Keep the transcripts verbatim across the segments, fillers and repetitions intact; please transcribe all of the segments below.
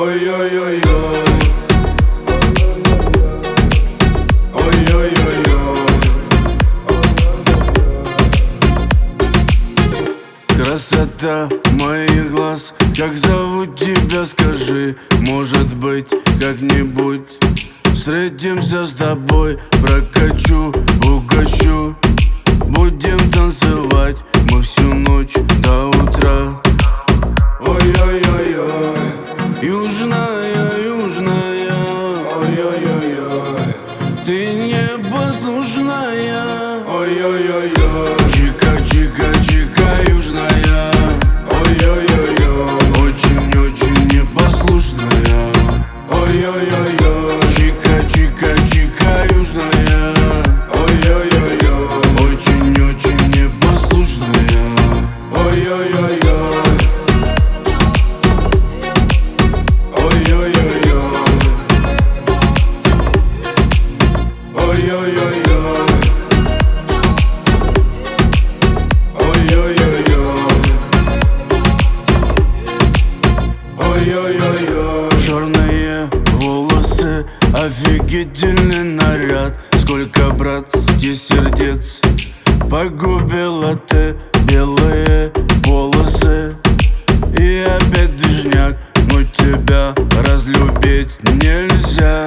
Ой-ой-ой-ой. Ой-ой-ой-ой. Красота моих глаз, как зовут тебя, скажи. Может быть, как-нибудь встретимся с тобой, прокачу, угощу. Будем танцевать мы всю ночь до утра. Ой-ой-ой-ой. Южная, южная. Ой-ой-ой-ой. Ты непослушная. Ой-ой-ой-ой. Чика-чика-чика, южная. Ой-ой-ой-ой. Очень-очень непослушная. Ой-ой-ой-ой. Чика-чика-чика, южная. Ой-ой-ой-ой. Очень-очень непослушная. Ой-ой-ой-ой. Ой-ой-ой-ой. Ой-ой-ой-ой. Ой-ой-ой-ой. Черные волосы, офигительный наряд. Сколько, братски, сердец погубила ты. Белые волосы и опять движняк, но тебя разлюбить нельзя.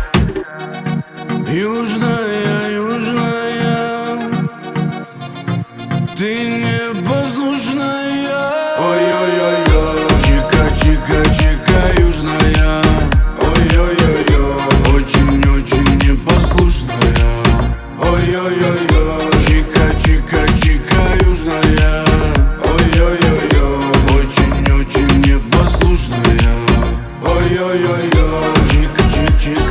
Южная, южная, ты непослушная. Ой-ой-ой-ой. Чика-чика-чика, южная. Ой-ой-ой-ой. Очень-очень непослушная. Ой-ой-ой-ой. Чика-чика-чика, южная. Ой-ой-ой-ой. Очень-очень непослушная. Ой-ой-ой-ой. Чика-чика-чика.